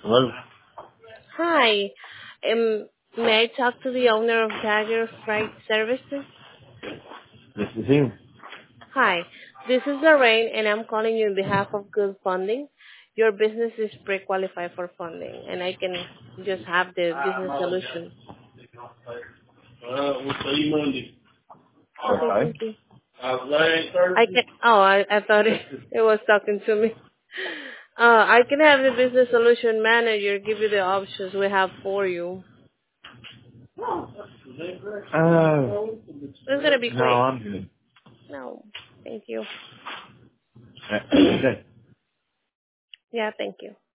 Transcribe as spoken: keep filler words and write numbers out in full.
Hello. Hi. Um, may I talk to the owner of Dagger Freight Services? This is him. Hi. This is Lorraine, and I'm calling you on behalf of Good Funding. Your business is pre-qualified for funding, and I can just have the business solution. Uh, we'll see you Monday. Okay, Okay. thank you. Uh, Lane I Thursday. can. Oh, I, I thought it, it was talking to me. Uh, I can have the business solution manager give you the options we have for you. Uh, It's gonna be no, quick. I'm good. No, thank you. Uh, okay. Yeah, thank you.